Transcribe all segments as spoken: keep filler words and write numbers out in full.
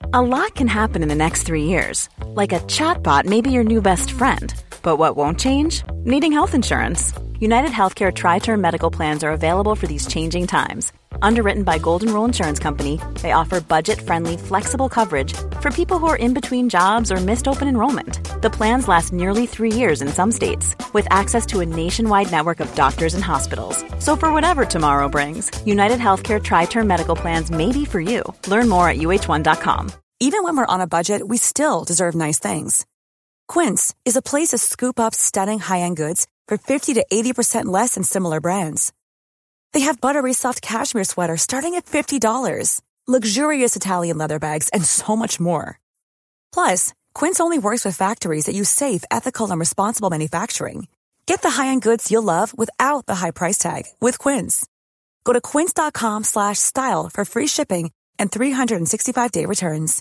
A lot can happen in the next three years. Like a chatbot may be your new best friend. But what won't change? Needing health insurance. United Healthcare Tri-Term Medical Plans are available for these changing times. Underwritten by Golden Rule Insurance Company, they offer budget-friendly, flexible coverage for people who are in between jobs or missed open enrollment. The plans last nearly three years in some states, with access to a nationwide network of doctors and hospitals. So for whatever tomorrow brings, United Healthcare Tri-Term Medical Plans may be for you. Learn more at U H one dot com. Even when we're on a budget, we still deserve nice things. Quince is a place to scoop up stunning high-end goods for fifty to eighty percent less than similar brands. They have buttery soft cashmere sweaters starting at fifty dollars, luxurious Italian leather bags, and so much more. Plus, Quince only works with factories that use safe, ethical, and responsible manufacturing. Get the high-end goods you'll love without the high price tag with Quince. Go to quince.com slash style for free shipping and three sixty-five day returns.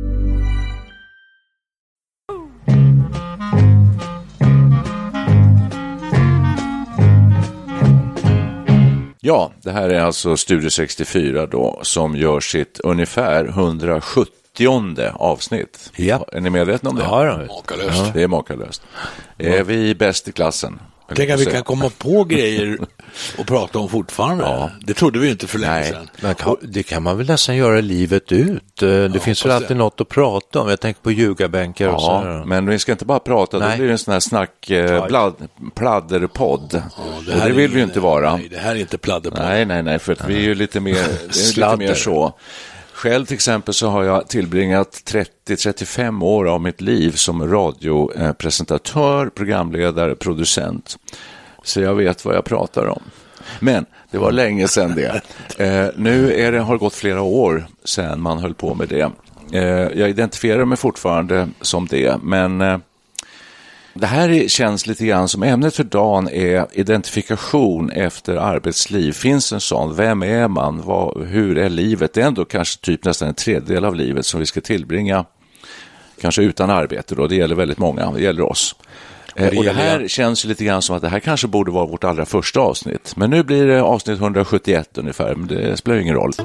Ja, det här är alltså Studio sextiofyra då, som gör sitt ungefär hundrasjuttio:e avsnitt. Ja. Är ni medvetna om det? Ja, det makalöst. Ja. Det är makalöst. Är vi bäst i klassen? Tänk att vi kan komma på grejer och prata om fortfarande. Ja. Det trodde vi ju inte för länge sedan. Men kan, det kan man väl nästan göra livet ut. Det ja, finns väl alltid det. Något att prata om. Jag tänker på ljugarbänkar ja, och så här. Men vi ska inte bara prata, nej. Då blir det en sån här snack eh, blad, pladderpodd. Ja, det, och det vill vi ju inte vara. Nej, det här är inte pladderpodd. Nej, nej, nej, för att vi är ju lite mer, det är lite mer så. Själv till exempel så har jag tillbringat trettio till trettiofem år av mitt liv som radiopresentatör, programledare, producent. Så jag vet vad jag pratar om. Men det var länge sedan det. Eh, nu är det, har det gått flera år sedan man höll på med det. Eh, jag identifierar mig fortfarande som det, men eh, det här känns lite grann som ämnet för dagen är identifikation efter arbetsliv. Finns en sån? Vem är man? Vad, hur är livet? Det är ändå kanske typ nästan en tredjedel av livet som vi ska tillbringa kanske utan arbete då. Det gäller väldigt många, det gäller oss. Och det, och det här känns lite grann som att det här kanske borde vara vårt allra första avsnitt. Men nu blir det avsnitt hundrasjuttioett ungefär, men det spelar ingen roll.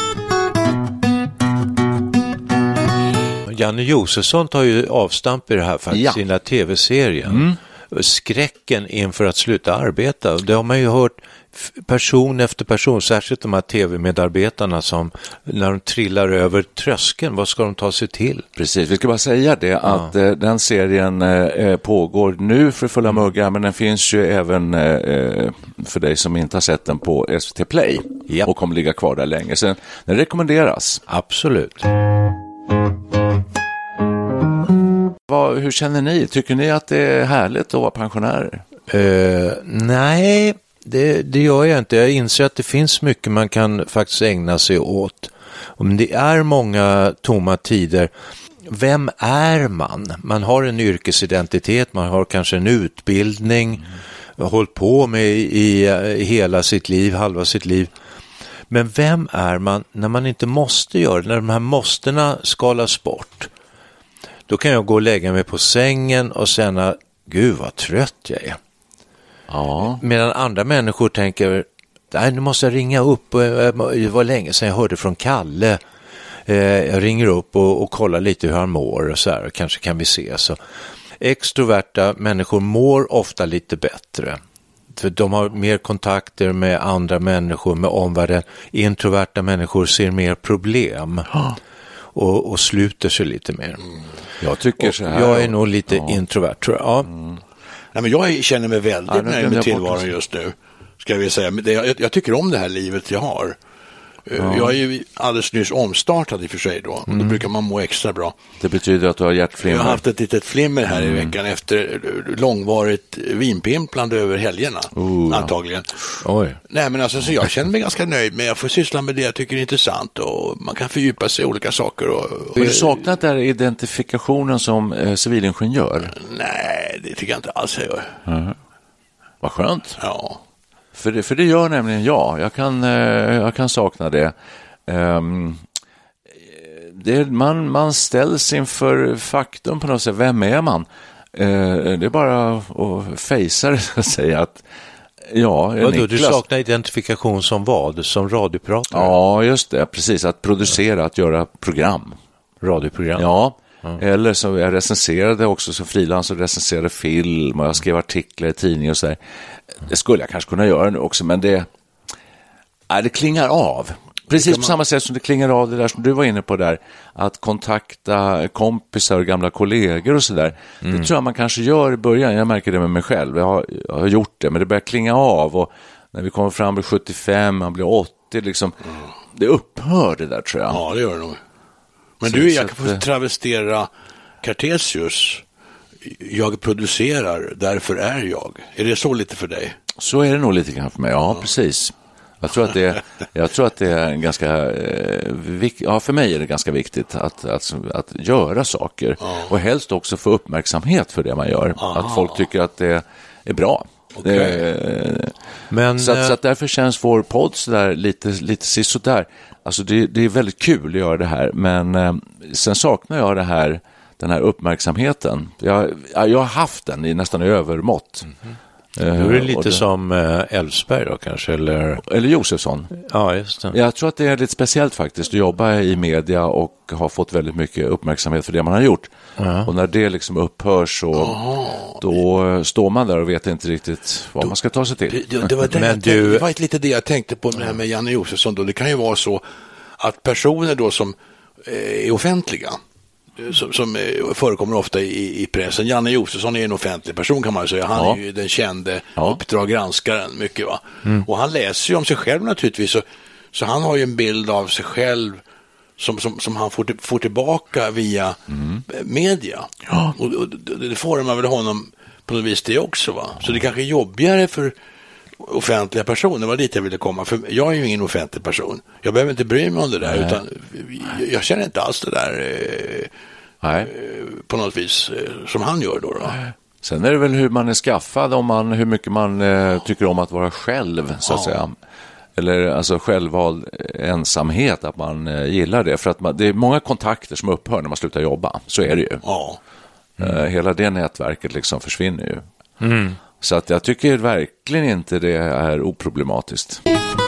Janne Josefsson tar ju avstamp i det här faktiskt, ja. Sina tv-serien. Mm. Skräcken inför att sluta arbeta. Det har man ju hört person efter person, särskilt de här tv-medarbetarna som när de trillar över tröskeln, vad ska de ta sig till? Precis, vi ska bara säga det att ja. eh, den serien eh, pågår nu för fulla muggar, men den finns ju även eh, för dig som inte har sett den på S V T Play ja. Och kommer ligga kvar där länge. Så den rekommenderas. Absolut. Vad, hur känner ni? Tycker ni att det är härligt att vara pensionärer? Uh, nej, det, det gör jag inte. Jag inser att det finns mycket man kan faktiskt ägna sig åt. Om det är många tomma tider, vem är man? Man har en yrkesidentitet, man har kanske en utbildning, mm. hållit på med i, i hela sitt liv, halva sitt liv. Men vem är man när man inte måste göra det? När de här måstena skalas bort. Då kan jag gå och lägga mig på sängen och känna, gud vad trött jag är. Ja. Medan andra människor tänker, nej nu måste jag ringa upp. Det var länge sedan jag hörde från Kalle. Jag ringer upp och, och kollar lite hur han mår och så här. Kanske kan vi se. Så extroverta människor mår ofta lite bättre. För de har mer kontakter med andra människor, med omvärlden. Introverta människor ser mer problem. Och, och sluter sig lite mer. Mm. Jag tycker så här. Jag är nog lite ja. introvert, tror jag. Ja. Mm. Nej, men jag känner mig väldigt ja, nöjd med tillvaron just nu. Ska vi säga. Men det, jag, jag tycker om det här livet jag har. Ja. Jag är ju alldeles nyss omstartad i och för sig då. Mm. Då brukar man må extra bra. Det betyder att du har hjärtflimmer. Jag har haft ett litet flimmer här mm. i veckan efter långvarigt vinpimplande över helgerna. Uh, antagligen. Oj. Nej, men alltså så jag känner mig ganska nöjd med. Jag får syssla med det jag tycker är intressant och man kan fördjupa sig i olika saker. Och, och har du saknat den identifikationen som eh, civilingenjör? Nej, det tycker jag inte alls jag gör. Mm. Vad skönt. Ja. För det, för det gör nämligen jag. Jag kan, eh, jag kan sakna det. Um, det man, man ställs inför faktum på något sätt. Vem är man? Uh, det är bara att fejsa det, så att säga. Att, ja, Vadå, du saknar identifikation som vad? Som radiopratare? Ja, just det. Precis. Att producera, att göra program. radioprogram. Ja, mm. eller så jag recenserade också som frilans och recenserade film och jag skrev artiklar i tidningar och så där. Det skulle jag kanske kunna göra nu också, men det, nej, det klingar av. Precis på samma sätt som det klingar av det där som du var inne på där, att kontakta kompisar och gamla kollegor och sådär. Mm. Det tror jag man kanske gör i början, jag märker det med mig själv, jag har, jag har gjort det, men det börjar klinga av och när vi kommer fram till sjuttiofem, man blir åttio, liksom, mm. det upphör det där tror jag. Ja, det gör det nog. Men så, du, jag kan få travestera Cartesius, jag producerar, därför är jag. Är det så lite för dig? Så är det nog lite grann för mig, ja, ja. Precis. Jag tror att det, jag tror att det är en ganska eh, vik- ja, för mig är det ganska viktigt att, att, att göra saker ja. Och helst också få uppmärksamhet för det man gör. Aha. Att folk tycker att det är bra. Okay. Det, Men, så, att, så att därför känns vår podd så där lite, lite sisådär. Alltså det, det är väldigt kul att göra det här, men eh, sen saknar jag det här, den här uppmärksamheten. Jag, jag har haft den i nästan övermått. Mm-hmm. Nu är det lite det, som Älvsberg då kanske, eller... Eller Josefsson. Ja, just det. Jag tror att det är lite speciellt faktiskt att jobba i media och ha fått väldigt mycket uppmärksamhet för det man har gjort. Uh-huh. Och när det liksom upphör så uh-huh. då står man där och vet inte riktigt vad då, man ska ta sig till. Det, det, var, det, Men du... det var lite det jag tänkte på med det här med Janne Josefsson då. Det kan ju vara så att personer då som är offentliga, Som, som förekommer ofta i, i pressen. Janne Josefsson är en offentlig person kan man säga. Han ja. är ju den kände ja. Uppdrag granskaren mycket va. Mm. Och han läser ju om sig själv naturligtvis. Så, så han har ju en bild av sig själv som, som, som han får, till, får tillbaka via mm. media. Ja. Och, och det formar väl honom på något vis det också va. Så det kanske är jobbigare för offentliga personer, var dit jag ville komma. För jag är ju ingen offentlig person. Jag behöver inte bry mig om det där. Nej. Utan jag känner inte alls det där eh, Nej. Eh, på något vis eh, som han gör då. då. Sen är det väl hur man är skaffad, om man, hur mycket man eh, tycker om att vara själv så att ja. säga. Eller alltså självvald ensamhet, att man eh, gillar det. För att man, det är många kontakter som upphör när man slutar jobba. Så är det ju. Ja. Mm. Eh, hela det nätverket liksom försvinner ju. Mm. Så att jag tycker verkligen inte det är oproblematiskt.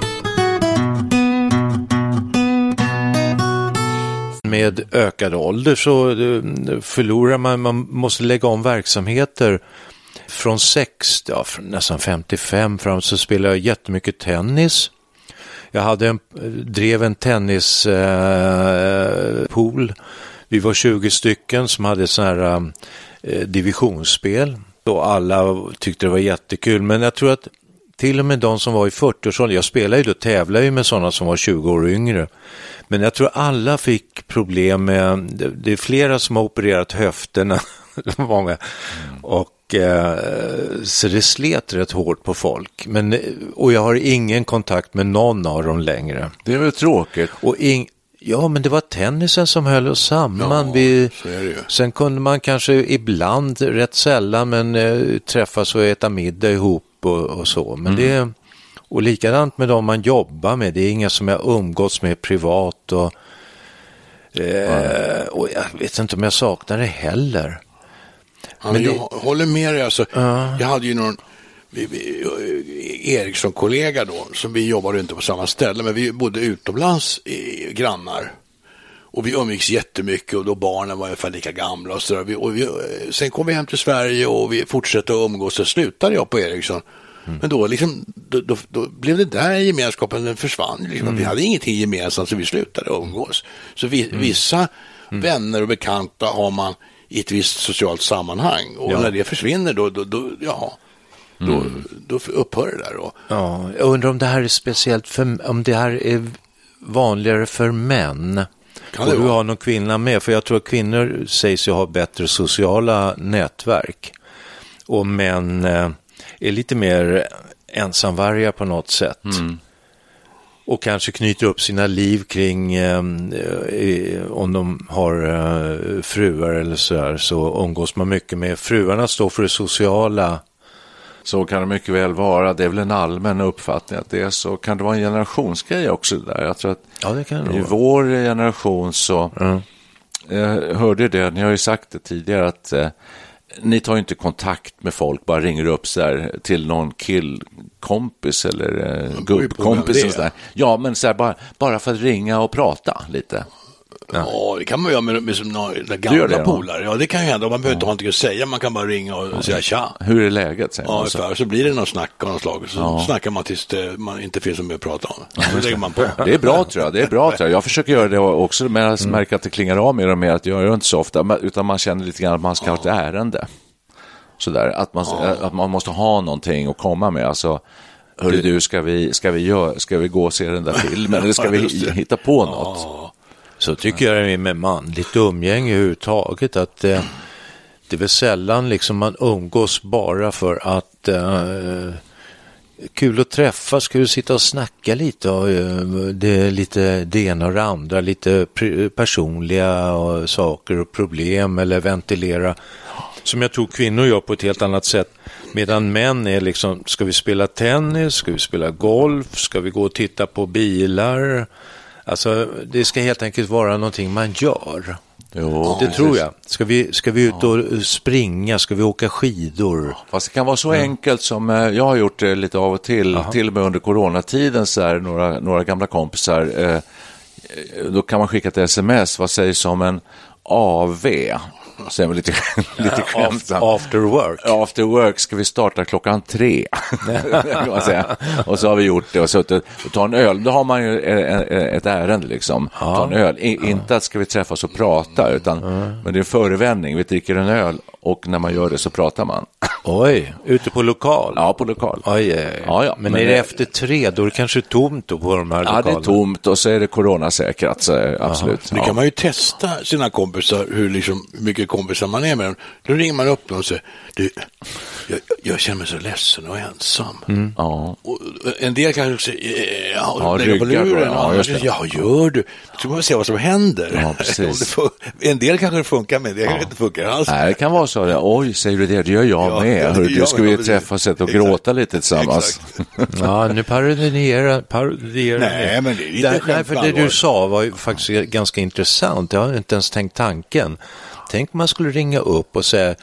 Med ökad ålder så förlorar man, man måste lägga om verksamheter. Från sextio, ja, från nästan femtiofem fram så spelade jag jättemycket tennis. Jag hade en, drev en tennispool. Eh, Vi var tjugo stycken som hade sån här eh, divisionsspel. Och alla tyckte det var jättekul, men jag tror att till och med de som var i fyrtio-årsåldern, jag spelade ju då, tävlade ju med sådana som var tjugo år yngre, men jag tror alla fick problem med, det, det är flera som har opererat höfterna, många, mm. och eh, så det slet rätt hårt på folk, men, och jag har ingen kontakt med någon av dem längre. Det är väl tråkigt. Och ing, Ja, men det var tennisen som höll oss samman. Ja, Vi, så är det ju. Sen kunde man kanske ibland, rätt sällan, men eh, träffas och äta middag ihop och, och så. Men mm. det, och likadant med dem man jobbar med. Det är inga som jag umgås med privat. Och, eh, mm. och jag vet inte om jag saknar det heller. Ja, men jag det, håller med dig. Alltså, uh. Jag hade ju någon vi, vi, Eriksson-kollega då, som vi jobbade inte på samma ställe, men vi bodde utomlands i grannar. Och vi umgicks jättemycket och då barnen var ungefär lika gamla och så där. Och vi, sen kom vi hem till Sverige och vi fortsatte att umgås, så slutade jag på Eriksson. Mm. Men då, liksom, då, då, då blev det där gemenskapen, den försvann. Liksom. Mm. Vi hade ingenting gemensamt, så vi slutade umgås. Så vi, mm. vissa mm. vänner och bekanta har man i ett visst socialt sammanhang. Och ja. när det försvinner då, då, då ja... Då, mm. då upphör det där då. Ja, jag undrar om det här är speciellt för, om det här är vanligare för män. Kan och du vara? Har någon kvinna med, för jag tror att kvinnor sägs ju ha bättre sociala nätverk. Och män eh, är lite mer ensamvarga på något sätt. Mm. Och kanske knyter upp sina liv kring eh, om de har eh, fruar eller så här, så umgås man mycket med fruarna, står för det sociala. Så kan det mycket väl vara. Det är väl en allmän uppfattning att det är så. Kan det vara en generationsgrej också det där? Jag tror att ja, det kan det i vara. Vår generation så mm. jag hörde det, ni har ju sagt det tidigare att eh, ni tar inte kontakt med folk, bara ringer upp så här till någon killkompis eller eh, gubbkompis och så där. Ja, men så här, bara, bara för att ringa och prata lite. Ja, ja det kan man göra med, med som några gamla polare. Ja, det kan ju hända. Man behöver ja. inte ha någonting att säga. Man kan bara ringa och ja. säga tja. Hur är läget? Säger ja, så. så blir det någon snack av något slag. Så ja. snackar man tills det, man inte finns så mycket att prata om. Ja, så lägger man på. Det är bra tror jag. Det är bra tror jag. Jag försöker göra det också, men jag mm. märker att det klingar av mer och mer. Att jag gör inte så ofta, utan man känner lite grann att man ska ja. ha ett ärende. Sådär, att man, ja. att man måste ha någonting att komma med. Alltså, hörru du, ska vi, ska vi, gör, ska vi gå och se den där filmen? Eller ska vi hitta på något? Ja. Så tycker jag det är med manligt umgänge överhuvudtaget. Att eh, det är väl sällan liksom man umgås bara för att eh, kul att träffas, kul att sitta och snacka lite. Och, eh, det är lite det ena och det andra. Lite pr- personliga och saker och problem eller ventilera. Som jag tror kvinnor gör på ett helt annat sätt. Medan män är liksom, ska vi spela tennis, ska vi spela golf, ska vi gå och titta på bilar. Alltså det ska helt enkelt vara någonting man gör. Jo, det precis. Tror jag. Ska vi, ska vi ut och springa, ska vi åka skidor? Fast det kan vara så mm. enkelt som jag har gjort det lite av och till. Aha. Till och med under coronatiden så är några, några gamla kompisar. Eh, då kan man skicka ett sms, vad sägs om en A V? Så är vi lite, lite skämtsamt. After work. After work ska vi starta klockan tre. Kan man säga. Och så har vi gjort det och suttit och ta en öl. Då har man ju ett ärende liksom. Ja. Ta en öl. I, ja. Inte att ska vi träffas och prata utan mm. men det är en förevändning. Vi dricker en öl och när man gör det så pratar man. Oj, ute på lokal? Ja, på lokal. Oj, ja, ja. Ja, men, men är det efter tre då är det kanske tomt då på de här lokalerna? Ja, det är tomt och så är det coronasäkrat så absolut. Nu kan man ju testa sina kompisar hur liksom mycket kompisar man är med dem. Då ringer man upp dem och säger du, jag, jag känner mig så ledsen och ensam. Mm. Ja. Och en del kanske säger ja, ja, lägger på luren. Ja, ja, ja, gör du. Så får man se vad som händer. Ja, precis. En del kanske det funkar med, det kanske ja. inte funkar alls. Nej, det kan vara så. Det. Oj, säger du det? Det gör jag ja, med. Hör, du ska vi träffas och gråta lite tillsammans. Ja, nu parodierar parodierar. Nej, men det är lite Nej, för det du sa var ju faktiskt ganska intressant. Jag har inte ens tänkt tanken. Tänk om man skulle ringa upp och säga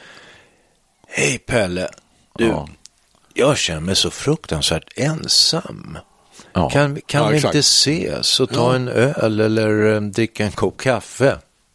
hej Pelle, du, ja. jag känner mig så fruktansvärt ensam. Ja. Kan, kan ja, vi inte ses och ta ja. en öl eller um, dricka en kopp kaffe?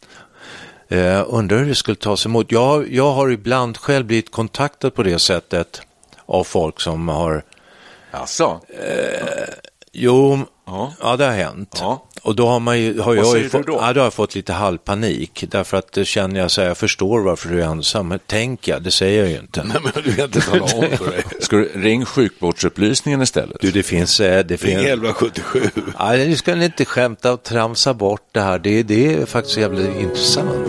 Uh, undrar hur det skulle tas emot. Jag, jag har ibland själv blivit kontaktad på det sättet av folk som har... Alltså? Uh, jo, ja. ja, det har hänt. Ja. Och då har, man ju, har jag ju fått, ja, då har jag fått lite halvpanik. Därför att det känner jag så här, jag förstår varför du är ensam. Men tänk jag, det säger jag ju inte. Nej, men du vet inte tala om för dig. Ska du ring sjukvårdsupplysningen istället? Du, det finns... Det finns elva sjuttiosju. Ja, du ska inte skämta och tramsa bort det här. Det, det är faktiskt jävligt intressant.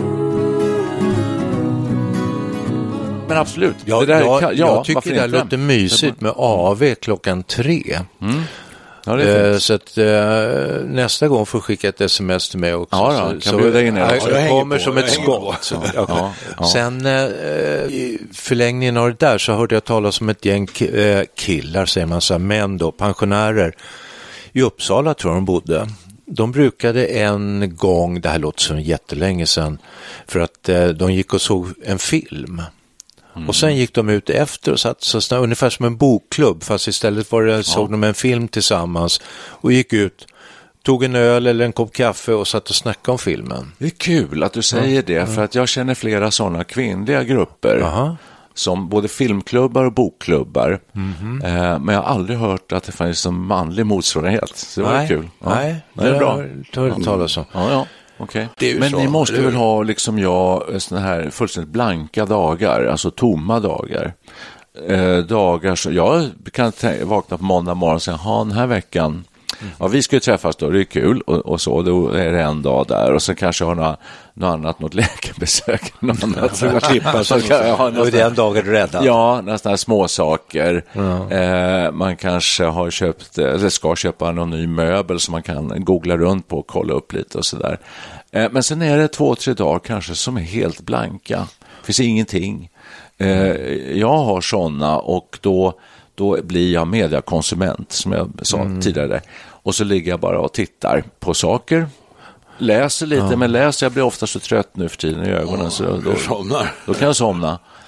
Men absolut. Ja, det där jag, kan, ja, jag tycker det där låter mysigt med A V klockan tre. Mm. Ja, det är eh, så att eh, nästa gång får skicka ett sms till mig också. Ja, då, kan så, bjuda in jag, jag, jag kommer på, som ett skott. Okay. Ja, ja. Sen eh, i förlängningen av det där så hörde jag talas om ett gäng k- eh, killar, säger man så här, män då, pensionärer i Uppsala tror jag de bodde. De brukade en gång, det här låter som jättelänge sedan, för att eh, de gick och såg en film. Mm. Och sen gick de ut efter och satt så snart, ungefär som en bokklubb, fast istället var det, ja. såg de en film tillsammans och gick ut, tog en öl eller en kopp kaffe och satt och snackade om filmen. Det är kul att du säger ja. det, för att jag känner flera sådana kvinnliga grupper. Aha. Som både filmklubbar och bokklubbar. Mm-hmm. Eh, men jag har aldrig hört att det fanns en manlig motsvarighet. Så det var nej, kul. Ja. Nej, det är bra. Det har talas om. Ja, ja. Okay. Men så, ni måste väl ha liksom jag såna här fullständigt blanka dagar, alltså tomma dagar. Eh, dagar så jag kan t- vakna på måndag morgon och säga, ha den här veckan. Mm. Ja, vi ska ju träffas då, det är kul och, och så, då är det en dag där och sen kanske jag har något, något annat, något läkarbesök något annat, så jag klippa, så kan jag ha nästan, och det är en dag är du räddad. Ja, nästan små saker. Mm. Eh, man kanske har köpt, eller ska köpa någon ny möbel som man kan googla runt på och kolla upp lite och sådär. Eh, men sen är det två, tre dagar kanske som är helt blanka. Det finns ingenting. Eh, jag har sådana och då Då blir jag mediakonsument, som jag sa mm. tidigare. Och så ligger jag bara och tittar på saker. Läser lite, ja. men läser. Jag blir ofta så trött nu för tiden i ögonen. Oh, så då, då, då kan jag somna.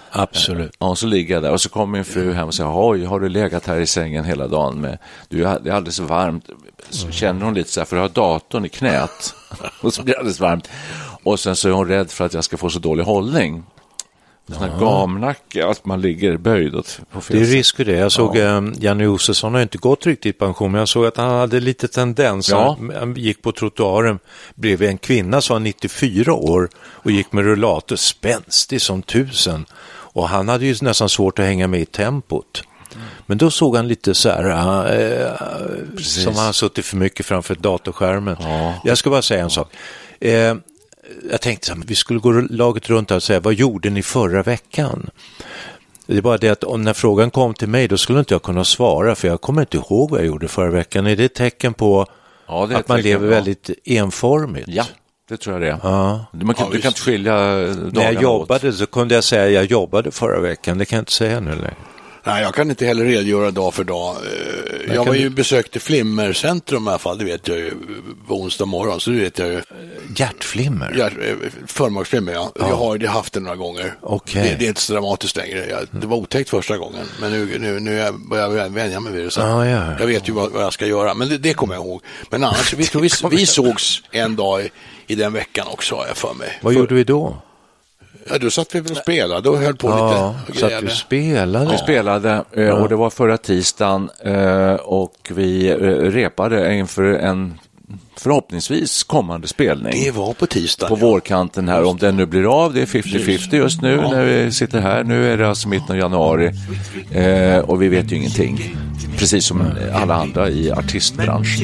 Absolut. Ja, så ligger jag där och så kommer min fru hem och säger, oj, har du legat här i sängen hela dagen med, du, det är alldeles varmt. Så känner hon lite så här, för jag har datorn i knät och så blir det alldeles varmt. Och sen så är hon rädd för att jag ska få så dålig hållning. Sån här gamnacke, att man ligger böjd åt på fel. Det är risk för det. Jag såg ja. um, Janne Josefsson har inte gått riktigt i pension, men jag såg att han hade lite tendens. Ja. Han, han gick på trottoaren bredvid en kvinna som var nittiofyra år och gick med rullator, spänstig som tusen. Och han hade ju nästan svårt att hänga med i tempot. Men då såg han lite så här äh, som han suttit för mycket framför datorskärmen. Ja. Jag ska bara säga en sak. Eh, jag tänkte så här, vi skulle gå laget runt och säga, vad gjorde ni förra veckan? Det är bara det att om när frågan kom till mig, då skulle inte jag kunna svara, för jag kommer inte ihåg vad jag gjorde förra veckan. Är det ett tecken på ja, det är att man lever på. Väldigt enformigt? Ja. Det tror jag det är. Ja. Man kan, ja, du kan inte skilja dagarna. När jag jobbade åt. Så kunde jag säga att jag jobbade förra veckan. Det kan jag inte säga nu längre. Nej, jag kan inte heller redogöra dag för dag. Jag, jag var ju du... besökte Flimmercentrum i alla fall, det vet jag ju, på onsdag morgon, så det vet jag ju. Hjärtflimmer? Hjärt, förmaksflimmer, ja. ja. Jag har ju haft det några gånger. Okay. Det, det är inte så dramatiskt längre. Jag, det var otäckt första gången, men nu, nu, nu jag börjar jag vänja mig vid det. Så ah, ja. Jag vet ju vad, vad jag ska göra, men det, det kommer jag ihåg. Men annars, vi, vi, vi sågs en dag i, i den veckan också, har jag för mig. Vad för, gjorde vi då? Ja, då satt vi och spelade och höll på ja, lite. Satt vi spelade. Ja. Vi spelade och det var förra tisdagen och vi repade inför en förhoppningsvis kommande spelning. Det var på tisdagen. På ja. vårkanten här, om den nu blir av, det är femtio femtio just nu ja. när vi sitter här. Nu är det alltså mitten av januari och vi vet ju ingenting. Precis som alla andra i artistbranschen.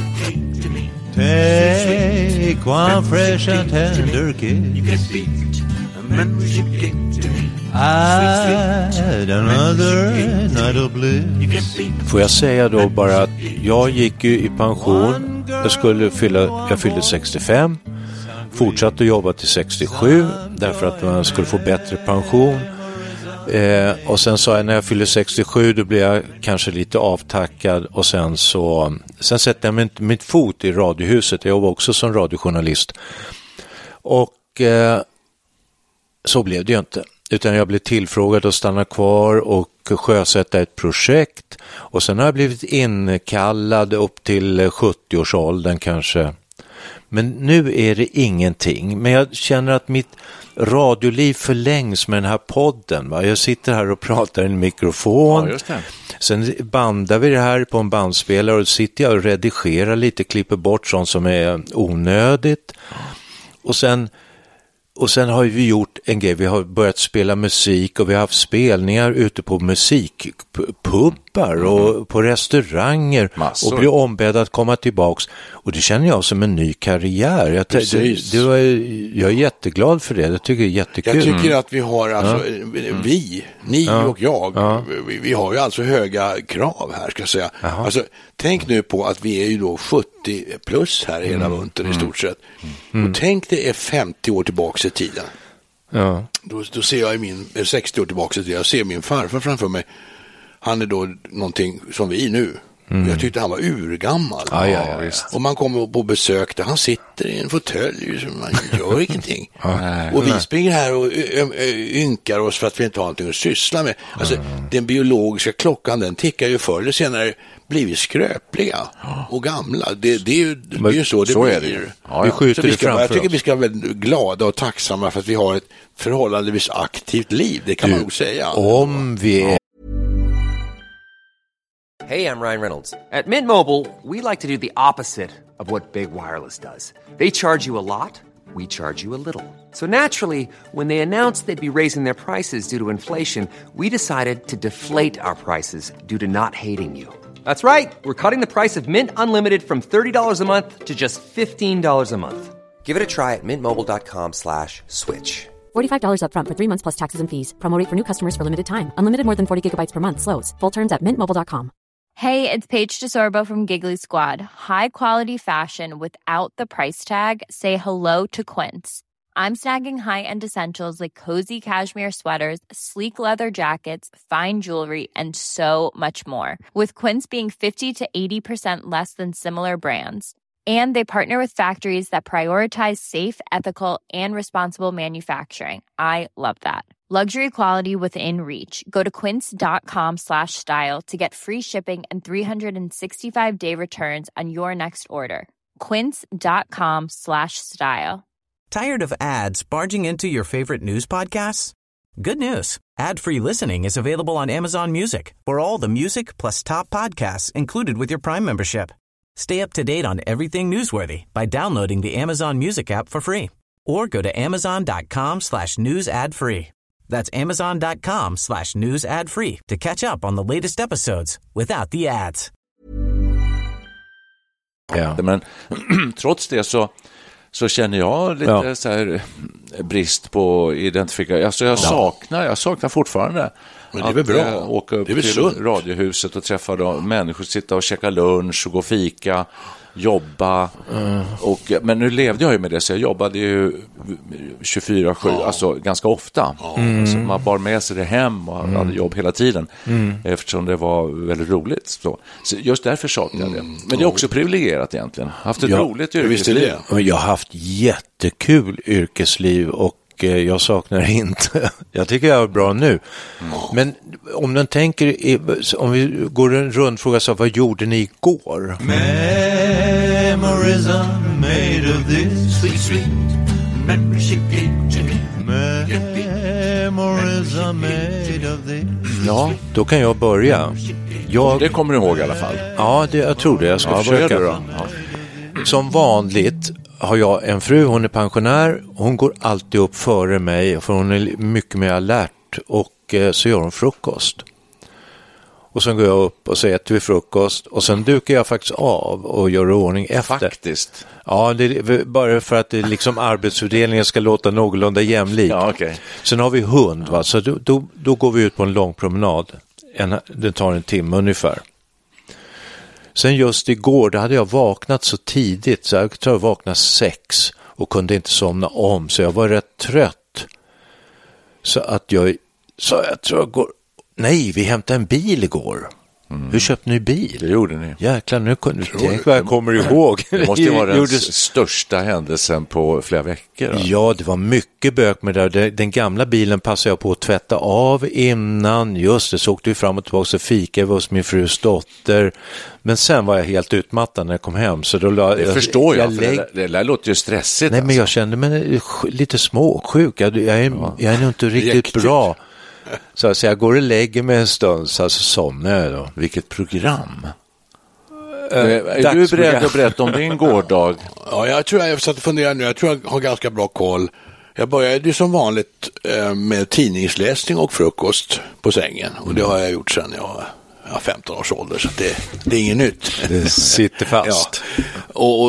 Take one fresh and tender kiss. Add another night of bliss. Får jag säga då bara att jag gick ju i pension. Jag skulle fylla, jag fyllde sextiofem. Fortsatte att jobba till sextiosju därför att man skulle få bättre pension. Eh, och sen sa jag när jag fyllde sextiosju, då blev jag kanske lite avtackad och sen så sen sätter jag mitt, mitt fot i radiohuset. Jag jobbar också som radiojournalist. Och eh, så blev det ju inte. Utan jag blev tillfrågad att stanna kvar och sjösätta ett projekt. Och sen har jag blivit inkallad upp till sjuttio-årsåldern kanske. Men nu är det ingenting. Men jag känner att mitt radioliv förlängs med den här podden. Va? Jag sitter här och pratar i en mikrofon. Ja, just det. Sen bandar vi det här på en bandspelare och sitter jag och redigerar lite, klipper bort sånt som är onödigt. Och sen... Och sen har vi gjort en grej, vi har börjat spela musik och vi har haft spelningar ute på musikpubbar mm. och på restauranger. Massor. Och blir ombedd att komma tillbaks. Och det känner jag som en ny karriär. Jag, det, det var, jag är jätteglad för det, jag tycker det är jättekul. Jag tycker att vi har, alltså, ja. vi, ni ja. och jag, ja. vi, vi har ju alltså höga krav här, ska jag säga. Aha. Alltså, tänk nu på att vi är ju då sjuttio plus här i hela mm. vunten i stort sett. Mm. Och tänk det är femtio år tillbaka i tiden. Ja. Då, då ser jag i min, sextio år tillbaka i tiden, jag ser min farfar framför mig. Han är då någonting som vi nu. Mm. Jag tyckte han var urgammal. Ja, ja, ja, och man kommer på besök där han sitter i en fåtölj, så man gör ingenting. Ja, och vi springer här och ynkar oss för att vi inte har någonting att syssla med. Alltså, mm. den biologiska klockan, den tickar ju förr eller senare blivit skröpliga och gamla. Det, det, är, ju, det är ju så det så blir. Är det. Ja, vi skjuter så vi ska, det jag tycker oss. vi ska vara glada och tacksamma för att vi har ett förhållandevis aktivt liv. Det kan du, man nog säga. Om vi är... Hey, I'm Ryan Reynolds. At Mint Mobile, we like to do the opposite of what Big Wireless does. They charge you a lot, we charge you a little. So naturally, when they announced they'd be raising their prices due to inflation, we decided to deflate our prices due to not hating you. That's right. We're cutting the price of Mint Unlimited from thirty dollars a month to just fifteen dollars a month. Give it a try at mintmobile.com slash switch. forty-five dollars up front for three months plus taxes and fees. Promo rate for new customers for limited time. Unlimited more than forty gigabytes per month slows. Full terms at mint mobile dot com. Hey, it's Paige DeSorbo from Giggly Squad. High quality fashion without the price tag. Say hello to Quince. I'm snagging high-end essentials like cozy cashmere sweaters, sleek leather jackets, fine jewelry, and so much more. With Quince being fifty to eighty percent less than similar brands. And they partner with factories that prioritize safe, ethical, and responsible manufacturing. I love that. Luxury quality within reach. Go to quince.com slash style to get free shipping and three sixty-five day returns on your next order. Quince.com slash style. Tired of ads barging into your favorite news podcasts? Good news. Ad-free listening is available on Amazon Music for all the music plus top podcasts included with your Prime membership. Stay up to date on everything newsworthy by downloading the Amazon Music app for free or go to amazon.com slash news ad free. That's amazon.com slash news ad free to catch up on the latest episodes without the ads. Ja. Men trots det så, så känner jag lite ja. så här brist på identifikation. Alltså jag ja. saknar, jag saknar fortfarande. Men det är väl bra. Att åka upp till sunt. Radiohuset och träffa då människor, sitta och käka lunch och gå och fika, jobba. Mm. Och, men nu levde jag ju med det, så jag jobbade ju tjugofyra sju, ja. alltså ganska ofta. Mm. Så man bar med sig det hem och mm. hade jobb hela tiden. Mm. Eftersom det var väldigt roligt. Så, så just därför saknar jag det. Men det är också privilegierat egentligen. Haft ett ja, roligt yrkesliv. Jag har haft jättekul yrkesliv och jag saknar inte. Jag tycker jag är bra nu. Mm. Men om den tänker, om vi går en rundfråga, så vad gjorde ni igår? Memories are made of this sweet, sweet membership. Memories are made of this. Ja, då kan jag börja. Jag... Det kommer du ihåg i alla fall. Ja, det, jag tror det. Jag ska ja, försöka. Då? Ja. Som vanligt har jag en fru, hon är pensionär. Hon går alltid upp före mig, för hon är mycket mer alert, och eh, så gör hon frukost. Och sen går jag upp och så äter vi frukost, och sen dukar jag faktiskt av och gör ordning efter. Faktiskt? Ja, det är bara för att det liksom arbetsfördelningen ska låta någorlunda jämlik. Ja, okay. Sen har vi hund, va? Så då, då, då går vi ut på en lång promenad. En, det tar en timme ungefär. Sen just igår, då hade jag vaknat så tidigt, så jag tror jag vaknade sex och kunde inte somna om, så jag var rätt trött. Så att jag, så jag tror jag går, nej, vi hämtade en bil igår. Mm. Hur köpte ni bil? Det gjorde ni. Jäklar, nu kunde du tänka vad jag kommer ihåg. Det måste ju vara den gjorde... största händelsen på flera veckor. Då. Ja, det var mycket bök med det där. Den gamla bilen passade jag på att tvätta av innan. Just det, så åkte vi fram och tillbaka och fikade hos min frus dotter. Men sen var jag helt utmattad när jag kom hem. Så då la, det jag, förstår jag, jag för lägg... det, det, det låter ju stressigt. Nej, alltså. Men jag kände mig lite småsjuk. Jag, jag, är, ja. jag är nog inte riktigt Riktigt. bra. Så alltså, jag går och lägger mig en stund, så alltså somnar jag då. Vilket program? Äh, är du beredd att berätta om din gårdag? Ja, jag tror jag satt och funderar nu. Jag tror jag har ganska bra koll. Jag började ju som vanligt med tidningsläsning och frukost på sängen. Och det har jag gjort sedan jag var femton års ålder, så det, det är inget nytt. Det sitter fast. Ja. Och... och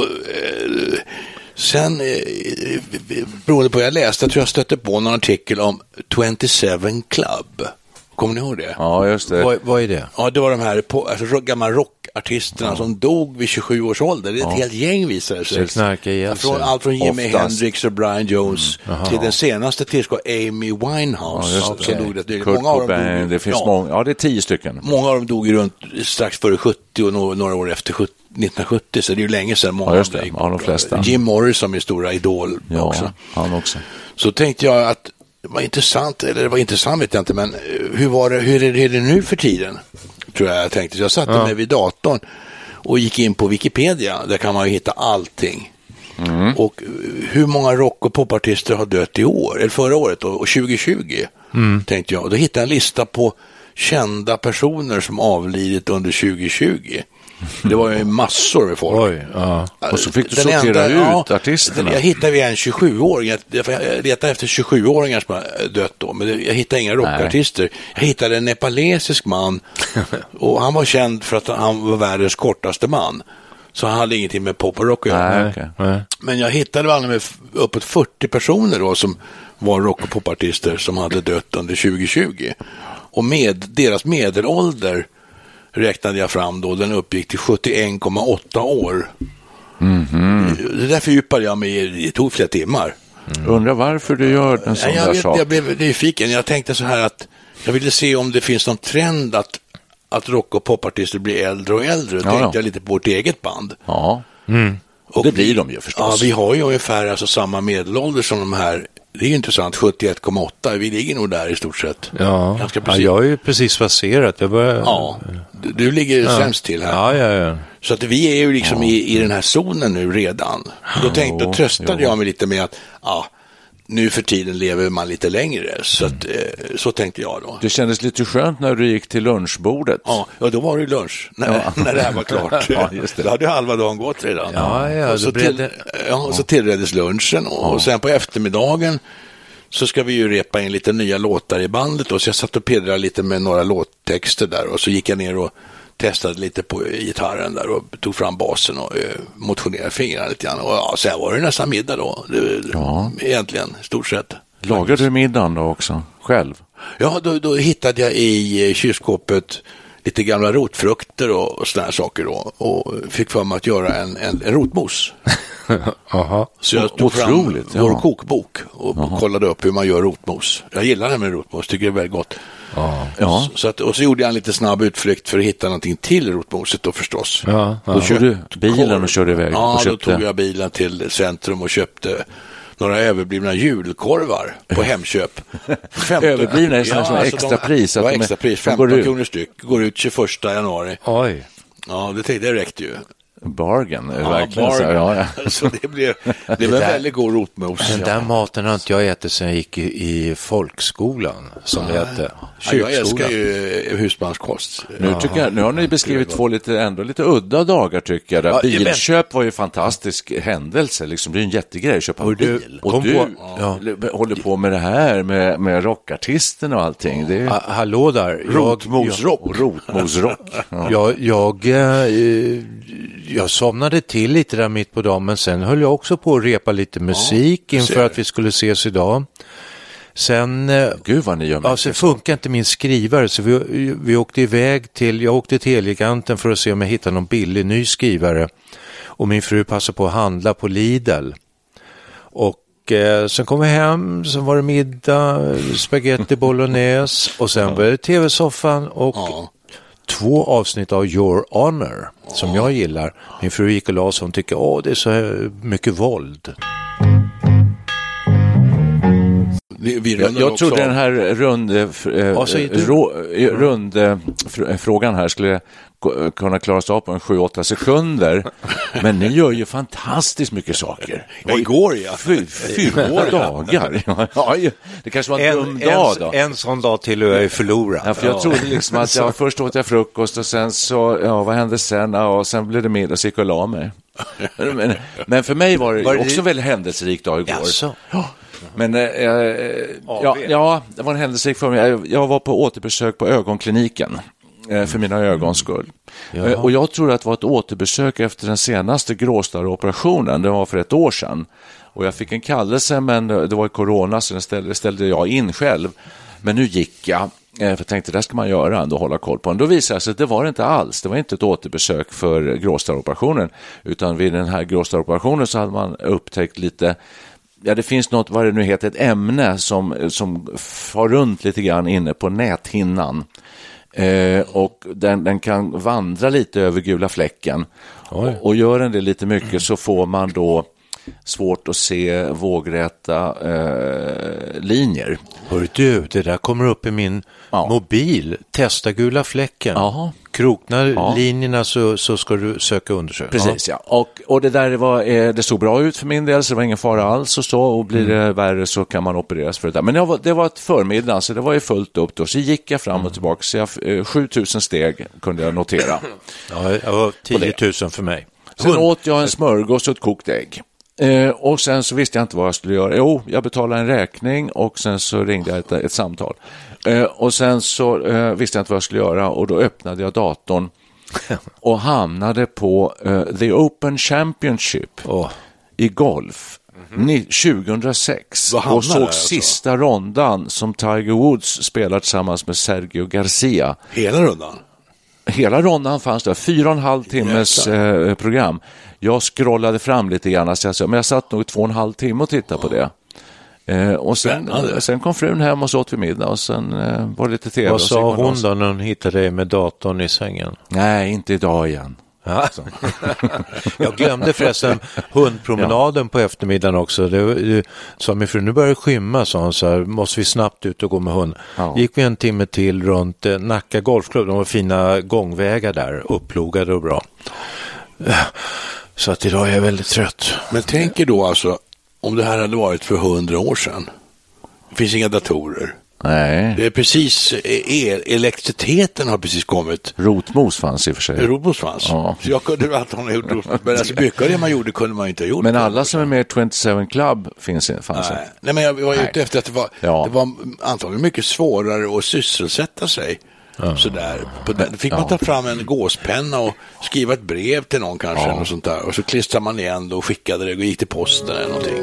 Sen, beroende på vad jag läste, jag tror jag stötte på någon artikel om tjugosju Club. Kommer ni ihåg det? Ja, just det. Vad, vad är det? Ja, det var de här på, alltså, gamla rockartisterna ja. som dog vid tjugosju års ålder. Det är ett ja. helt gäng visade sig. Från, allt från Jimi Oftast. Hendrix och Brian Jones mm. till den senaste tillskott Amy Winehouse. Ja, okay. dog det. Kurt många av dem dog, det finns ja. många, ja det är tio stycken. Många av dem dog runt strax före sjuttio och några, några år efter sjuttio. nittonhundrasjuttio, så det är ju länge sedan. Många ja, just det. Ja, de flesta. Jim Morrison är stora idol ja, också. Han också. Så tänkte jag att det var intressant, eller det var intressant vet jag inte, men hur, var det, hur, är, det, hur är det nu för tiden? Tror jag jag tänkte. Så jag satte ja. mig vid datorn och gick in på Wikipedia. Där kan man ju hitta allting. Mm. Och hur många rock- och popartister har dött i år, eller förra året då, och tjugotjugo mm. tänkte jag. Och då hittade jag en lista på kända personer som avlidit under tjugotjugo. Det var ju massor med folk. Oj, ja. Och så fick du den sortera enda, ut ja, artisterna. Jag hittade en tjugosjuåring. Jag, jag letade efter tjugosjuåringar som har dött då. Men jag hittade inga rockartister. Jag hittade en nepalesisk man. Och han var känd för att han var världens kortaste man. Så han hade ingenting med pop och rock att göra. Nej, okay. Nej. Men jag hittade aldrig med uppåt fyrtio personer då som var rock- och popartister som hade dött under tjugotjugo. Och med deras medelålder räknade jag fram då, den uppgick till sjuttioen komma åtta år. Mm-hmm. Det där fördjupade jag mig i, det tog flera timmar. Mm. Undrar varför du gör en sån jag där vet, sak. Jag blev nyfiken. Jag tänkte så här att jag ville se om det finns någon trend att, att rock- och popartister blir äldre och äldre. Ja, tänkte jag lite på vårt eget band. Ja, mm. och det blir de ju förstås. Ja, vi har ju ungefär alltså samma medelålder som de här Det är intressant, sjuttioett komma åtta, vi ligger nog där i stort sett. Ja, Ganska precis. Ja, jag är ju precis passerat. Jag börjar... Ja, du, du ligger ja. sämst till här. Ja, ja, ja. Så att vi är ju liksom ja. i, i den här zonen nu redan. Då tänkte, då tröstade jo. jag mig lite med att ja, nu för tiden lever man lite längre. Så, att, eh, så tänkte jag då. Det kändes lite skönt när du gick till lunchbordet. Ja, ja då var det lunch när, ja. när det här var klart. Ja, just det. Då hade halva dagen gått redan. Ja, ja, och så, till, det... ja, och så tillreddes lunchen och, ja. och sen på eftermiddagen så ska vi ju repa in lite nya låtar i bandet. Och så jag satt och pedrade lite med några låttexter där och så gick jag ner och testade lite på gitarren där och tog fram basen och eh, motionerade fingrarna lite grann. Och ja, sen var det nästan middag då. Det, ja. Egentligen, stort sett. Lagade du middagen då också, själv? Ja, då, då hittade jag i kylskåpet lite gamla rotfrukter och, och sådana saker då. Och fick för mig att göra en, en, en rotmos. Aha. Så jag tog fram ja. vår kokbok och Aha. kollade upp hur man gör rotmos. Jag gillar det med rotmos, tycker det är väldigt gott. Ja. Ja. Så att, och så gjorde jag en lite snabb utflykt för att hitta någonting till rotmoset då förstås. Ja, ja. Då körde du bilen och körde iväg? Ja, och köpte. Då tog jag bilen till centrum och köpte några överblivna julkorvar på Hemköp. femton Överblivna är sådana ja, som alltså extra de, pris. Att ja, extra pris, femton kronor styck. Går ut tjugoförsta januari. Oj. Ja, det tänkte jag räckte ju. Bargain, ja, verkligen. Bargain. Så, ja, ja. Så det blev, det blev en väldigt god rotmos. Den där ja. maten har inte jag ätit sedan jag gick i, i folkskolan, som ja. det hette. Ja, jag älskar ju husmanskost. Nu, tycker jag, nu har ni beskrivit två lite, ändå lite udda dagar, tycker jag. Ja, Bilköp var ju en fantastisk händelse. Liksom, det är en jättegrej att köpa en bil. Och du på, ja. håller på med det här med, med rockartisterna och allting. Det är... ha, hallå där. Rotmosrock. Rotmosrock. Ja. jag... jag äh, Jag somnade till lite där mitt på dagen, men sen höll jag också på att repa lite musik ja, inför att vi skulle ses idag. Sen, Gud vad ni gör ja, så funkar inte min skrivare, så vi, vi åkte iväg till, jag åkte till Eleganten för att se om jag hittade någon billig ny skrivare. Och min fru passade på att handla på Lidl. Och eh, sen kom vi hem, sen var det middag, spaghetti bolognese och sen var det tv-soffan och... Ja. Två avsnitt av Your Honor som jag gillar. Min fru gick och la sig, hon tycker åh det är så mycket våld. Vi, vi jag jag trodde den här rund, äh, rå, rund äh, frågan här skulle kunna klaras av på en sju åtta sekunder. Men ni gör ju fantastiskt mycket saker. Ja, igår ja. Fy, fyra dagar. Ja, det kanske var en, en dum dag då. En, en sån dag till och jag är förlorad. Ja, för jag trodde liksom att jag först åt jag frukost och sen så, ja vad hände sen? Ja, och sen blev det middag så gick jag och la mig. Men, men för mig var det, var det också en väldigt händelserikt dag igår. Jaså? Ja. Men äh, ja, ja, det var en händelserik för mig. Jag, jag var på återbesök på ögonkliniken äh, för mina ögons skull. Äh, och jag tror att det var ett återbesök efter den senaste gråstarroperationen. Det var för ett år sedan. Och jag fick en kallelse, men det var i corona så den ställde, ställde jag in själv. Men nu gick jag. För jag tänkte, det ska man göra ändå, hålla koll på den. Då visade det sig att det var det inte alls. Det var inte ett återbesök för gråstarroperationen. Utan vid den här gråstarroperationen så hade man upptäckt lite... Ja, det finns något, vad det nu heter, ett ämne som, som far runt lite grann inne på näthinnan. Eh, och den, den kan vandra lite över gula fläcken. Och, och gör den det lite mycket så får man då svårt att se vågräta eh, linjer. Hör du, det där kommer upp i min ja. mobil. Testa gula fläcken. Aha. Kroknar ja. linjerna så, så ska du söka undersöka. Precis, ja. ja. Och, och det där var, eh, det såg bra ut för min del, så det var ingen fara alls och så. Och blir det mm. värre så kan man opereras för det där. Men det var, det var ett förmiddag, så det var ju fullt upp då. Så gick jag fram och tillbaka. Så jag, eh, sjutusen steg kunde jag notera. Ja, det var tio tusen för mig. Sen Hund. åt jag en smörgås och ett kokt ägg. Eh, och sen så visste jag inte vad jag skulle göra. Jo, jag betalade en räkning och sen så ringde jag ett, ett samtal. Eh, och sen så eh, visste jag inte vad jag skulle göra och då öppnade jag datorn och hamnade på eh, The Open Championship oh. i golf mm-hmm. tjugohundrasex och såg alltså? sista rondan som Tiger Woods spelar tillsammans med Sergio Garcia. Hela rundan? Hela rondan fanns det, fyra och en halv timmes eh, program. Jag scrollade fram lite grann, så jag, men jag satt nog två och en halv timme och tittade ja. på det. Eh, och sen, sen kom frun hem och så åt vi middag och sen eh, var det lite tv. Vad sa hon då när hon hittade dig med datorn i sängen? Nej, inte idag igen. Ja. Jag glömde förresten hundpromenaden ja. på eftermiddagen också. Det, det, sa min fru, nu börjar det skymma, sa hon, så här, måste vi snabbt ut och gå med hund. Ja. Gick vi en timme till runt eh, Nacka golfklubb. De var fina gångvägar där, upplogade och bra. Så att idag är jag väldigt trött. Men tänk er då alltså, om det här hade varit för hundra år sedan. Det finns inga datorer. Nej. Det är precis, el, elektriciteten har precis kommit. Rotmos fanns i och för sig. Rotmos fanns. Ja. Så jag kunde att hon ha gjort rotmos. Men alltså mycket av det man gjorde kunde man inte ha gjort. Men alla som är med i tjugosju Club finns, fanns Nej. Nej, men jag var ute Nej. efter att det var, ja. det var antagligen mycket svårare att sysselsätta sig. Ja. Sådär. På den, då fick ja. man ta fram en gåspenna och skriva ett brev till någon kanske. Ja. Och sånt där. Och så klistrade man igen och skickade det och gick till posten eller någonting.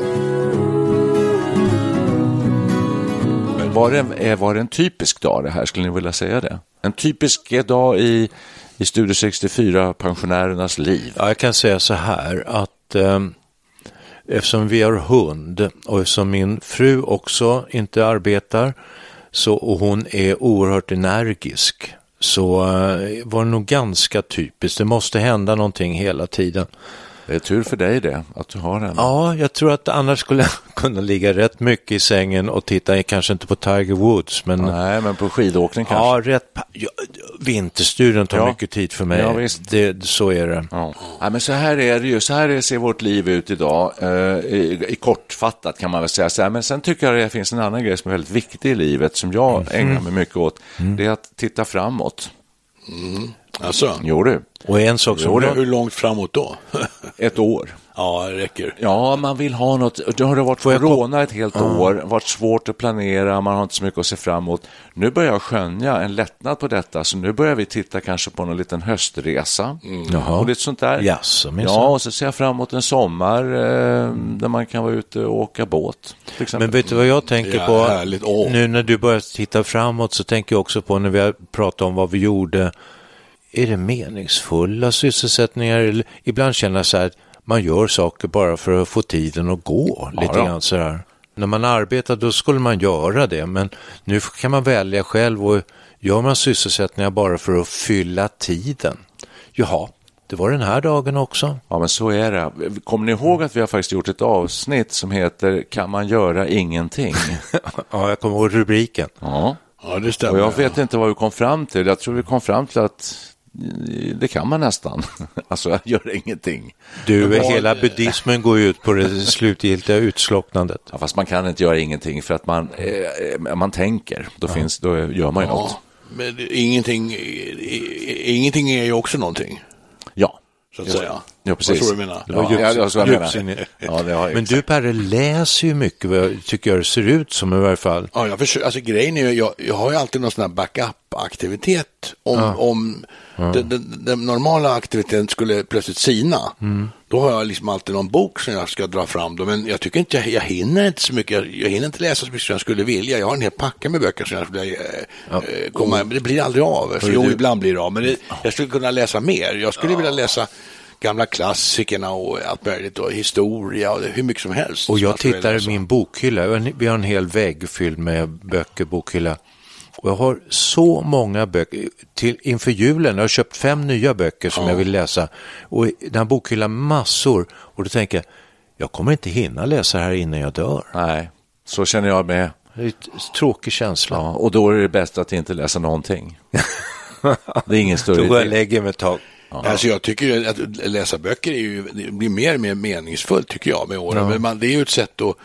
Var det, var det en typisk dag det här, skulle ni vilja säga det? En typisk dag i, i Studio sextiofyra-pensionärernas liv? Ja, jag kan säga så här att eh, eftersom vi har hund och eftersom min fru också inte arbetar så, och hon är oerhört energisk, så eh, var det nog ganska typiskt. Det måste hända någonting hela tiden. Det är tur för dig det, att du har den. Ja, jag tror att annars skulle jag kunna ligga rätt mycket i sängen och titta, kanske inte på Tiger Woods. Men, nej, men på skidåkning kanske. Ja, rätt. Ja, vinterstudion tar ja. mycket tid för mig. Ja, visst. Det, så är det. Ja. Ja, men så här är det ju. Så här är, ser vårt liv ut idag. Eh, i, i kortfattat kan man väl säga. Så här. Men sen tycker jag att det finns en annan grej som är väldigt viktig i livet som jag mm. ägnar mig mycket åt. Mm. Det är att titta framåt. Mm. Alltså. Jo du. Och en sak som det, hur långt framåt då? Ett år. Ja, det räcker. Ja, man vill ha något. Det har det varit corona ett helt uh. år. Varit svårt att planera. Man har inte så mycket att se framåt. Nu börjar jag skönja en lättnad på detta. Så nu börjar vi titta kanske på någon liten höstresa. Mm. Och lite sånt där. Yes, ja, och så ser jag framåt en sommar eh, där man kan vara ute och åka båt. Men vet du vad jag tänker ja, på? Oh. Nu när du börjar titta framåt så tänker jag också på när vi har pratat om vad vi gjorde. Är det meningsfulla sysselsättningar? Ibland känner jag så här att man gör saker bara för att få tiden att gå. Ja, lite grann så här. När man arbetar då skulle man göra det. Men nu kan man välja själv och gör man sysselsättningar bara för att fylla tiden. Jaha, det var den här dagen också. Ja, men så är det. Kommer ni ihåg att vi har faktiskt gjort ett avsnitt som heter Kan man göra ingenting? Ja, jag kommer ihåg rubriken. Ja. Ja, det stämmer. Och jag vet inte vad vi kom fram till. Jag tror vi kom fram till att det kan man nästan. Alltså, jag gör ingenting. Du, var... hela buddhismen går ut på det slutgiltiga utslocknandet. Ja, fast man kan inte göra ingenting för att man, eh, man tänker. Då, ja. finns, då gör man ju ja. något. Men ingenting, ingenting är ju också någonting. Ja. Så att säga. Ja, precis. Vad tror du menar? Det var ja, djups, ja, djups in i... ja, det har men du, Perre, läser ju mycket, vad tycker jag det ser ut som i varje fall. Ja, jag försöker, alltså grejen är ju, jag, jag har ju alltid någon sån här backup-aktivitet. Om, ja. om ja. Den, den, den normala aktiviteten skulle plötsligt sina, mm. då har jag liksom alltid någon bok som jag ska dra fram. Då. Men jag tycker inte, jag, jag hinner inte så mycket, jag, jag hinner inte läsa så mycket som jag skulle vilja. Jag har en hel packa med böcker som jag skulle äh, ja. äh, komma, men det blir aldrig av. För jo, ibland blir det av, men det, jag skulle kunna läsa mer. Jag skulle ja. vilja läsa gamla klassikerna och allt möjligt och historia och hur mycket som helst. Och jag tittar i min bokhylla. Vi har en hel vägg fylld med böcker, bokhylla. Och jag har så många böcker. Till, inför julen jag har köpt fem nya böcker som ja. jag vill läsa. Och den här bokhyllan massor. Och då tänker jag, jag kommer inte hinna läsa här innan jag dör. Nej, så känner jag med. Det är en tråkig känsla. Ja, och då är det bäst att inte läsa någonting. Det är ingen större idé. Då går jag lägger mig ett tag. Ja. Alltså jag tycker att läsa böcker är ju, det blir mer och mer meningsfullt tycker jag med åren. Ja. Men man, det är ju ett sätt att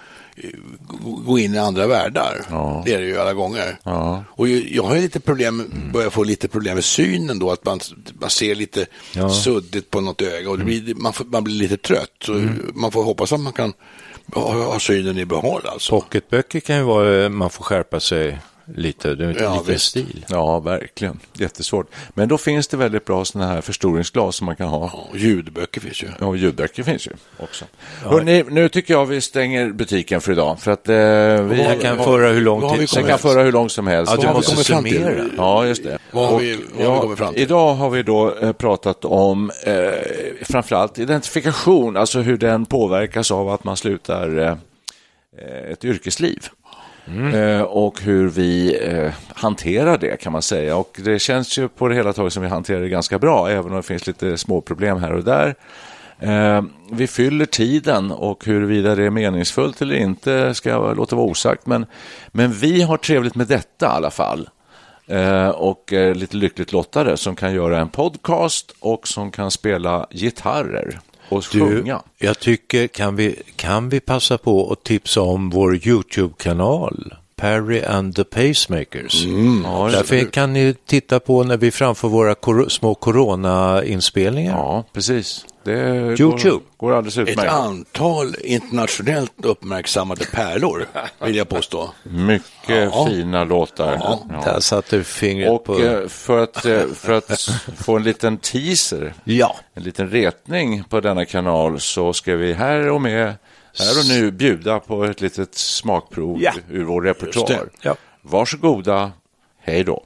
gå in i andra världar. Ja. Det är det ju alla gånger. Ja. Och jag har ju lite problem, mm. börjar få lite problem med synen då, att man, man ser lite ja. suddigt på något öga och det blir, man, får, man blir lite trött. Så mm. man får hoppas att man kan ha, ha synen i behåll alltså. Pocketböcker kan ju vara, man får skärpa sig lite, det är inte ja, lite stil. Ja, verkligen. Jättesvårt. Men då finns det väldigt bra sådana här förstoringsglas som man kan ha. Ja, ljudböcker finns ju. Ja, ljudböcker finns ju också. Ja. Hörrni, nu tycker jag vi stänger butiken för idag. För att eh, vi jag kan föra hur långt till. Sen kan föra hur långt som helst. Ja, du måste summera. Ja, just det. Vad har vi, vad har vi kommit fram till? Idag har vi då eh, pratat om eh, framförallt identifikation, alltså hur den påverkas av att man slutar eh, ett yrkesliv. Mm. Eh, och hur vi eh, hanterar det, kan man säga. Och det känns ju på det hela taget som vi hanterar det ganska bra, även om det finns lite små problem här och där. Eh, vi fyller tiden, och huruvida det är meningsfullt eller inte ska jag låta vara osagt. Men, men vi har trevligt med detta i alla fall. Eh, och eh, lite lyckligt lottade som kan göra en podcast och som kan spela gitarrer och sjunga. Du, jag tycker, kan vi, kan vi passa på att tipsa om vår YouTube-kanal? Perry and the Pacemakers. Mm, ja, Därför kan ni titta på när vi framför våra kor- små corona-inspelningar. Ja, precis. Det YouTube. Går, går alldeles utmärkt. Ett antal internationellt uppmärksammade pärlor, vill jag påstå. Mycket ja. fina låtar. Ja, ja. Där satt du fingret och på. För att, för att få en liten teaser, ja. en liten retning på denna kanal, så ska vi här och med här och nu bjuda på ett litet smakprov ja. ur vår repertoar. Ja. Varsågoda, hej då.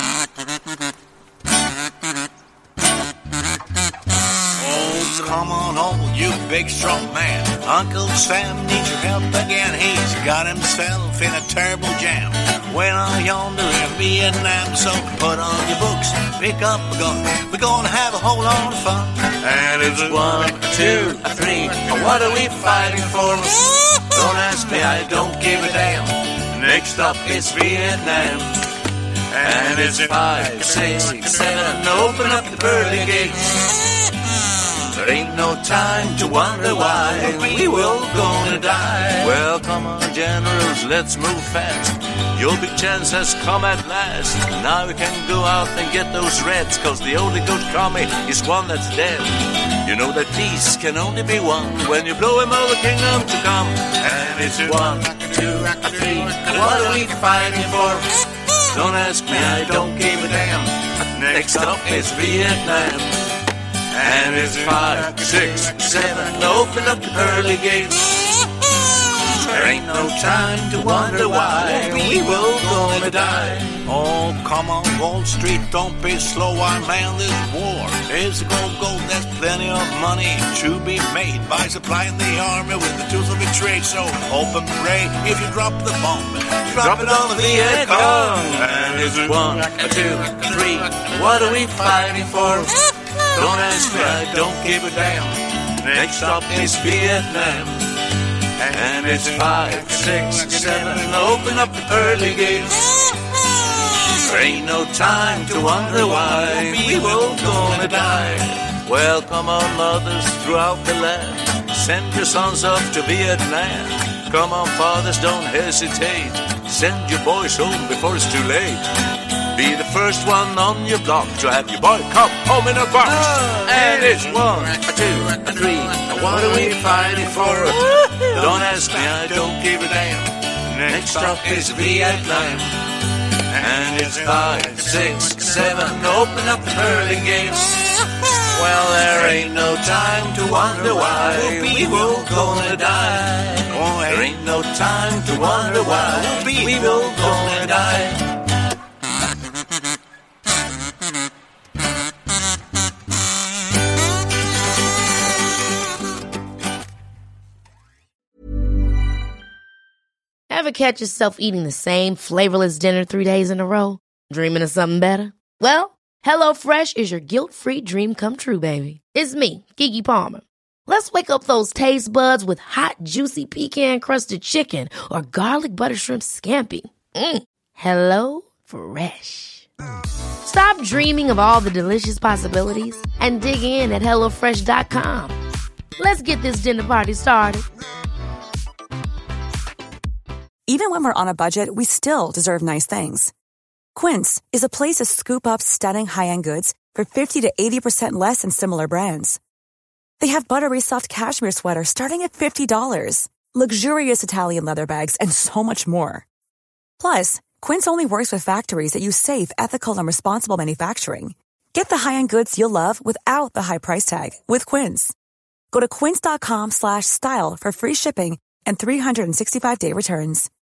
Come on, old, you big strong man. Uncle Sam needs your help again. He's got himself in a terrible jam. When I'm yonder in Vietnam, so put on your books, pick up a gun. We're gonna have a whole lot of fun. And it's one, two, three. What are we fighting for? Don't ask me, I don't give a damn. Next up is Vietnam. And it's five, six, seven. Open up the pearly gates. There ain't no time to wonder why we will gonna die. Well, come on, generals, let's move fast. Your big chance has come at last. Now we can go out and get those Reds, cause the only good commie is one that's dead. You know that peace can only be won when you blow him all the kingdom to come. And it's one, two, three. What are we fighting for? Don't ask me, I don't give a damn. Next up is Vietnam. And it's five, six, seven. Open up the pearly gates. There ain't no time to wonder why we will gonna die. Oh, come on, Wall Street, don't be slow. I man this war. It's a gold, gold, there's plenty of money to be made by supplying the army with the tools of a trade. So open pray if you drop the bomb, drop, drop it on the Viet Cong. And it's one, two, three. What are we fighting for? Don't ask me, I don't give a damn. Next stop is Vietnam. And it's five, six, seven. Open up the pearly gates. There ain't no time to wonder why we will gonna die. Well, come on, mothers throughout the land, send your sons off to Vietnam. Come on, fathers, don't hesitate. Send your boys home before it's too late. Be the first one on your block to have your boy come home in a box. And it's one, two, three. What are we fighting for? Don't ask me, I don't give a damn. Next up is Vietnam. And it's five, six, seven. Open up the pearly gates. Well, there ain't no time to wonder why we will gonna die. There ain't no time to wonder why we will gonna die. Ever catch yourself eating the same flavorless dinner three days in a row? Dreaming of something better? Well, HelloFresh is your guilt-free dream come true, baby. It's me, Keke Palmer. Let's wake up those taste buds with hot, juicy pecan-crusted chicken or garlic butter shrimp scampi. Mm. Hello Fresh. Stop dreaming of all the delicious possibilities and dig in at hello fresh dot com. Let's get this dinner party started. Even when we're on a budget, we still deserve nice things. Quince is a place to scoop up stunning high-end goods for fifty to eighty percent less than similar brands. They have buttery soft cashmere sweaters starting at fifty dollars, luxurious Italian leather bags, and so much more. Plus, Quince only works with factories that use safe, ethical, and responsible manufacturing. Get the high-end goods you'll love without the high price tag with Quince. Go to quince dot com slash style for free shipping and three sixty-five day returns.